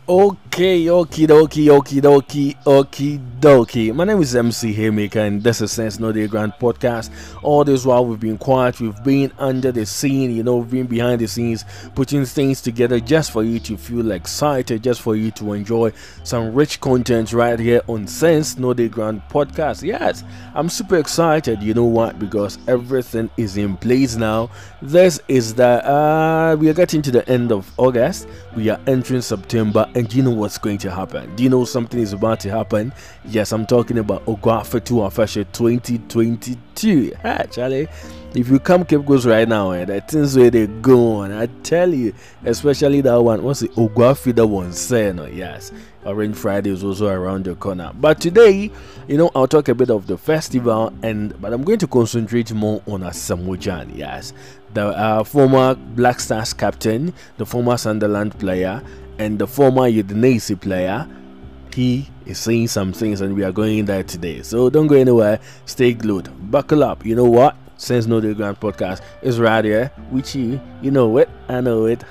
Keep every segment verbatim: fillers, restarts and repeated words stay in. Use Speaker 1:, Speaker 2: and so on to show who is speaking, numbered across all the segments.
Speaker 1: Okay, okie dokie, okie dokie, okie dokie. My name is M C Haymaker, and this is Sense No Day Grand Podcast. All this while we've been quiet, we've been under the scene, you know, we've been behind the scenes, putting things together just for you to feel excited, just for you to enjoy some rich content right here on Sense No Day Grand Podcast. Yes, I'm super excited. You know what? Because everything is in place now. This is the uh, we are getting to the end of August. We are entering September, and you know what's going to happen? Do you know something is about to happen? Yes, I'm talking about Ogwafetu Afashe twenty twenty-two. Hi, Charlie. If you come Cape Coast right now, and eh, the things where they go on, I tell you, especially that one. What's the Ogwafida one saying? No, yes, Orange Friday is also around the corner. But today, you know, I'll talk a bit of the festival, and but I'm going to concentrate more on Asamoah. Yes, the uh, former Black Stars captain, the former Sunderland player, and the former Udinese player. He is saying some things, and we are going there today. So don't go anywhere. Stay glued. Buckle up. You know what? Sense No Day Grand Podcast is right here with you. You know it. I know it.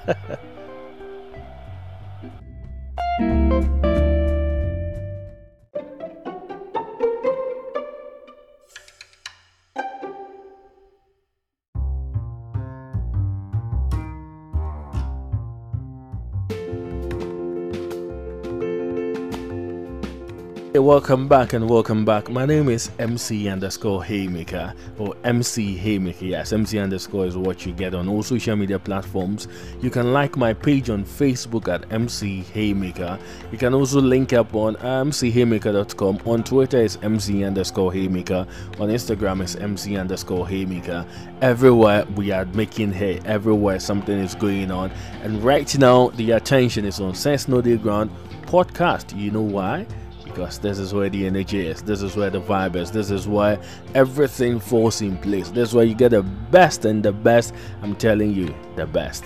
Speaker 1: Hey, welcome back and welcome back. My name is M C underscore Haymaker or M C Haymaker. Yes, M C underscore is what you get on all social media platforms. You can like my page on Facebook at M C Haymaker. You can also link up on M C Haymaker dot com. On Twitter is M C underscore Haymaker. On Instagram is M C underscore Haymaker. Everywhere we are making hay. Everywhere something is going on. And right now the attention is on Sense No Day Ground Podcast. You know why? Because this is where the energy is, this is where the vibe is, this is where everything falls in place. This is where you get the best, and the best, I'm telling you, the best.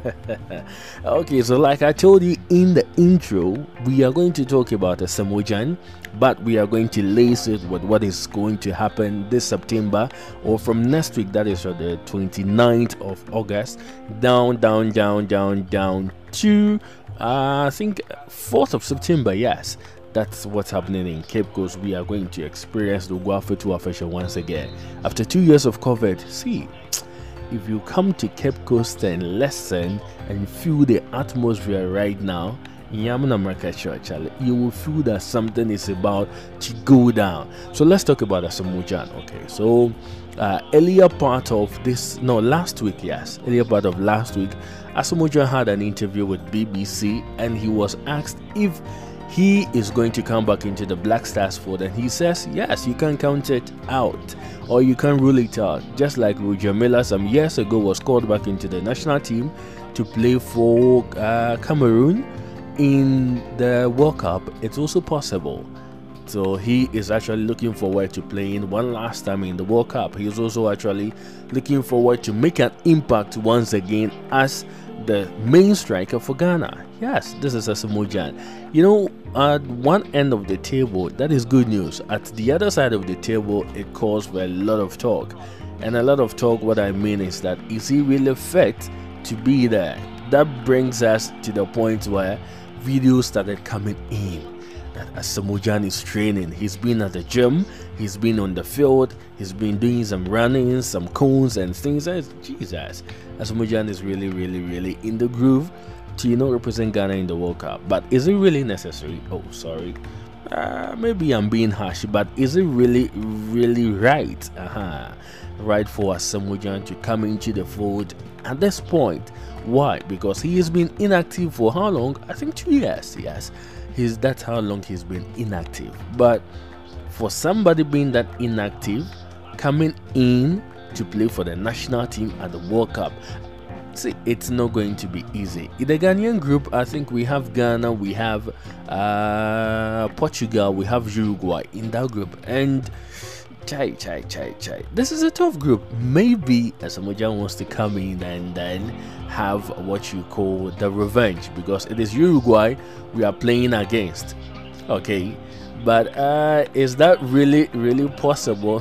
Speaker 1: Okay, so like I told you in the intro, we are going to talk about a Asamoah, but we are going to lace it with what is going to happen this September, or from next week, that is on the twenty-ninth of August, down, down, down, down, down to, uh, I think, fourth of September, yes. That's what's happening in Cape Coast. We are going to experience the Ogwafetu Afashe once again. After two years of COVID, see, if you come to Cape Coast and listen and feel the atmosphere right now, in Yamuna Market Church, you will feel that something is about to go down. So let's talk about Asamoah. Okay, so uh, earlier part of this, no, last week, yes, earlier part of last week, Asamoah had an interview with B B C, and he was asked if he is going to come back into the Black Stars fold, and he says yes, you can count it out or you can rule it out. Just like Roger Miller some years ago was called back into the national team to play for uh, Cameroon in the World Cup, it's also possible. So he is actually looking forward to playing one last time in the World Cup. He is also actually looking forward to make an impact once again as the main striker for Ghana. Yes, this is Asamoah. You know, at one end of the table, that is good news. At the other side of the table, it calls for a lot of talk. And a lot of talk, what I mean is that, is he really fit to be there? That brings us to the point where videos started coming in that Asamoah is training. He's been at the gym, he's been on the field, he's been doing some running, some cones and things. Jesus, Asamoah is really, really, really in the groove to, you know, represent Ghana in the World Cup. But is it really necessary? Oh, sorry. Uh, maybe I'm being harsh, but is it really, really right? Uh-huh. Right for Asamoah to come into the fold at this point? Why? Because he has been inactive for how long? I think two years. Yes, he's that's how long he's been inactive. But for somebody being that inactive, coming in to play for the national team at the World Cup, see, it's not going to be easy. In the Ghanaian group, I think we have Ghana, we have uh, Portugal, we have Uruguay in that group, and chai chai chai chai. This is a tough group. Maybe Asamoah wants to come in and then have what you call the revenge, because it is Uruguay we are playing against. Okay, but uh, is that really really possible?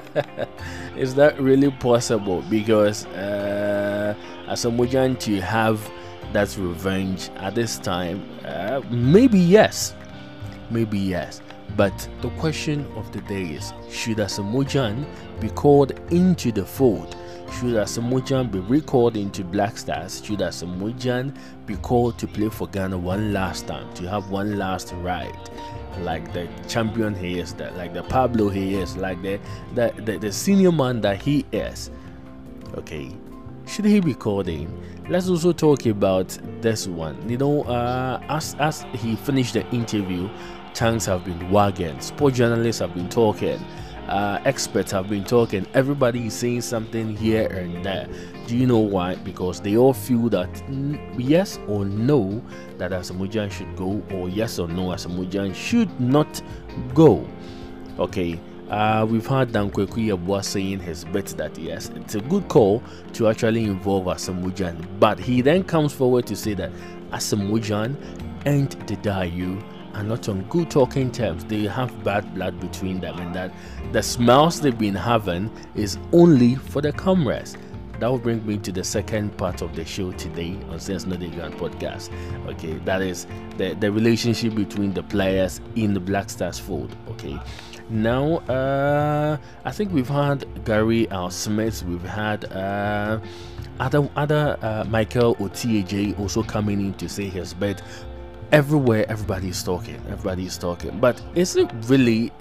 Speaker 1: Is that really possible? Because uh, Asamoah to have that's revenge at this time? Uh, maybe yes, maybe yes. But the question of the day is, should Asamoah Gyan be called into the fold? Should Asamoah Gyan be recalled into Black Stars? Should Asamoah Gyan be called to play for Ghana one last time, to have one last ride, like the champion he is, that like the Pablo he is, like the, the the the senior man that he is? Okay, should he be called in? Let's also talk about this one. You know, uh, as as he finished the interview, tongues have been wagging, sport journalists have been talking, uh, experts have been talking, everybody is saying something here and there. Do you know why? Because they all feel that mm, yes or no that Asamoah Gyan should go, or yes or no Asamoah Gyan should not go. Okay, uh, we've heard Dan Kweku Yeboah saying his bit that yes, it's a good call to actually involve Asamoah Gyan, but he then comes forward to say that Asamoah Gyan and Didayu are not on good talking terms. They have bad blood between them, and that the smiles they've been having is only for the cameras. That will bring me to the second part of the show today on Sense Not A Grand podcast. Okay, that is the, the relationship between the players in the Black Stars fold. Okay, now uh, I think we've had Gary Al Smith, we've had uh, other other uh, Michael Otieje also coming in to say his bit. Everywhere everybody's talking, everybody's talking, but is it really?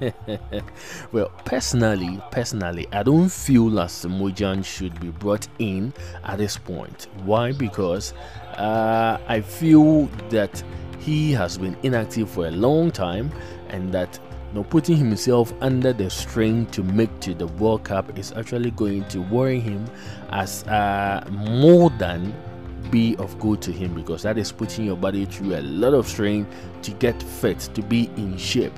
Speaker 1: Well, personally personally I don't feel Asamoah Gyan should be brought in at this point. Why? Because uh, I feel that he has been inactive for a long time, and that you know, putting himself under the strain to make to the World Cup is actually going to worry him as uh, more than be of good to him, because that is putting your body through a lot of strain to get fit, to be in shape.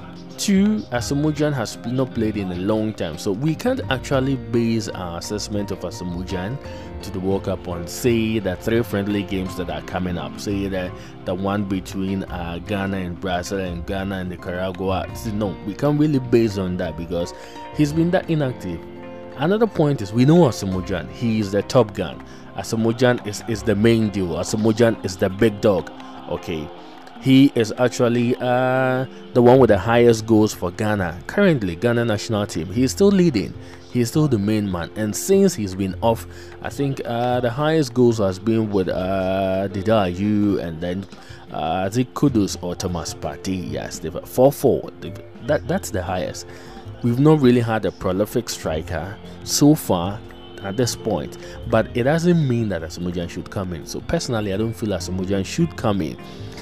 Speaker 1: Two, Asamoah Gyan has not played in a long time, so we can't actually base our assessment of Asamoah Gyan to the World Cup on, say, the three friendly games that are coming up, say the the one between uh, Ghana and Brazil and Ghana and Nicaragua. No, we can't really base on that because he's been that inactive. Another point is, we know Asamoah Gyan, he is the top gun. Asamoah Gyan is, is the main deal. Asamoah Gyan is the big dog. Okay, he is actually uh, the one with the highest goals for Ghana. Currently, Ghana national team, he is still leading. He is still the main man. And since he's been off, I think uh, the highest goals has been with uh, Didayu, and then uh, I think Kudus or Thomas Partey. Yes, they've four four. That that's the highest. We've not really had a prolific striker so far at this point, but it doesn't mean that Asamoah Gyan should come in. So personally, I don't feel Asamoah Gyan should come in.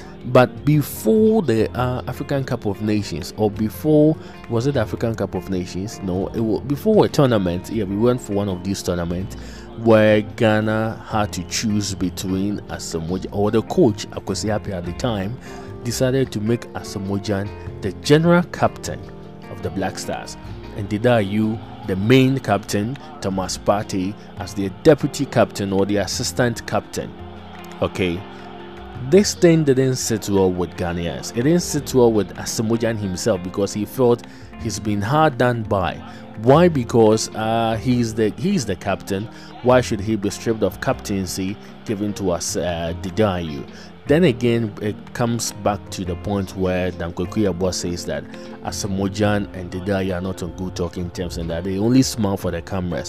Speaker 1: But before the uh, African Cup of Nations, or before, was it the African Cup of Nations? No, it was before a tournament. Yeah, we went for one of these tournaments where Ghana had to choose between Asamoah Gyan, or the coach Akwasi Appiah at the time decided to make Asamoah Gyan the general captain of the Black Stars, and Didayu the main captain, Thomas Partey as the deputy captain or the assistant captain. Okay, this thing didn't sit well with Ghanaians. It didn't sit well with Asamoah Gyan himself, because he felt he's been hard done by. Why? Because uh, he's the he's the captain. Why should he be stripped of captaincy given to us uh, Didayu? Then again, it comes back to the point where Dan Kweku Yeboah says that Asamoah Gyan and Didayu are not on good talking terms, and that they only smile for the cameras.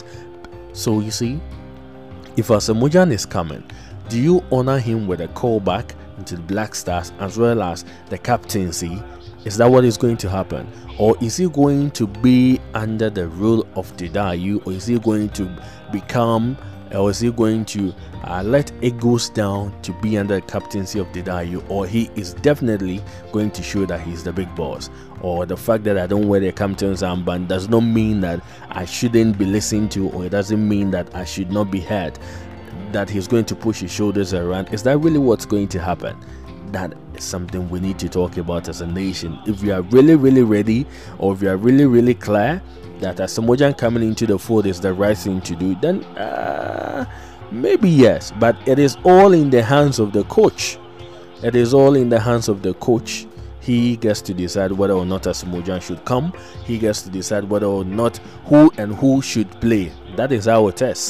Speaker 1: So you see, if Asamoah Gyan is coming, do you honor him with a callback into the Black Stars as well as the captaincy? Is that what is going to happen? Or is he going to be under the rule of Didayu? Or is he going to become, or is he going to uh, let egos down to be under the captaincy of Didayu? Or he is definitely going to show that he's the big boss? Or the fact that I don't wear the captain's armband does not mean that I shouldn't be listened to, or it doesn't mean that I should not be heard, that he's going to push his shoulders around. Is that really what's going to happen? That is something we need to talk about as a nation. If we are really really ready, or if we are really really clear that Asamoah Gyan coming into the fold is the right thing to do, then uh, maybe yes. But it is all in the hands of the coach. It is all in the hands of the coach. He gets to decide whether or not Asamoah Gyan should come. He gets to decide whether or not who and who should play. That is how it is.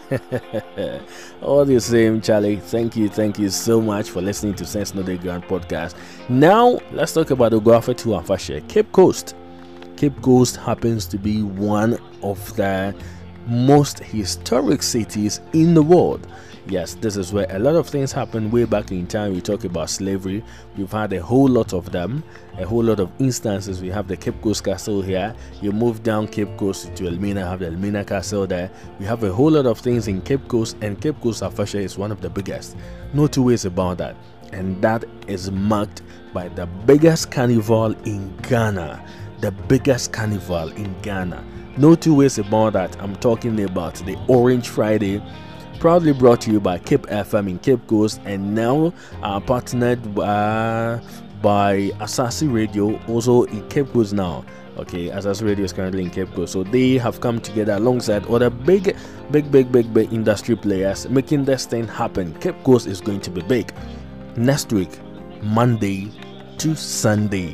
Speaker 1: All the same, Charlie, thank you, thank you so much for listening to Sense No Day Ground podcast. Now, let's talk about Oguafe-Tu Afashe. Cape Coast. Cape Coast happens to be one of the most historic cities in the world. Yes, this is where a lot of things happened way back in time. We talk about slavery. We've had a whole lot of them, a whole lot of instances. We have the Cape Coast Castle here. You move down Cape Coast to Elmina, have the Elmina Castle there. We have a whole lot of things in Cape Coast, and Cape Coast Afashe is one of the biggest. No two ways about that. And that is marked by the biggest carnival in Ghana. The biggest carnival in Ghana. No two ways about that. I'm talking about the Orange Friday, proudly brought to you by Cape F M in Cape Coast, and now uh, partnered uh, by Asasi Radio, also in Cape Coast now. Okay, Asasi Radio is currently in Cape Coast, so they have come together alongside other big, big, big, big, big industry players, making this thing happen. Cape Coast is going to be big next week, Monday to Sunday.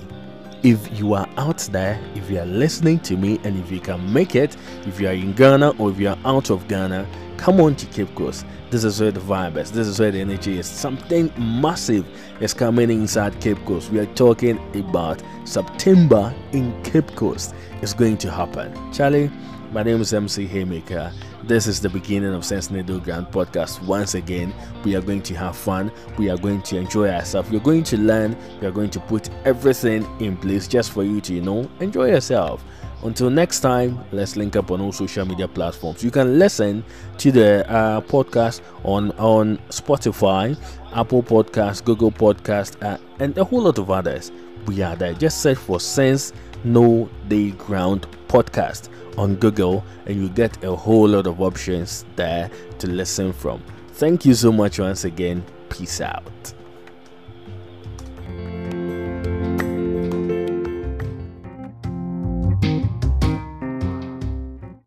Speaker 1: If you are out there, if you are listening to me, and if you can make it, if you are in Ghana or if you are out of Ghana, come on to Cape Coast. This is where the vibe is. This is where the energy is. Something massive is coming inside Cape Coast. We are talking about September in Cape Coast. It's going to happen. Charlie, my name is M C Haymaker. This is the beginning of Sense No Day Ground podcast. Once again, we are going to have fun. We are going to enjoy ourselves. We're going to learn. We are going to put everything in place just for you to, you know, enjoy yourself. Until next time, let's link up on all social media platforms. You can listen to the uh, podcast on, on Spotify, Apple Podcasts, Google Podcasts, uh, and a whole lot of others. We are there. Just search for Sense No Day Ground podcast on Google, and you get a whole lot of options there to listen from. Thank you so much once again. Peace out.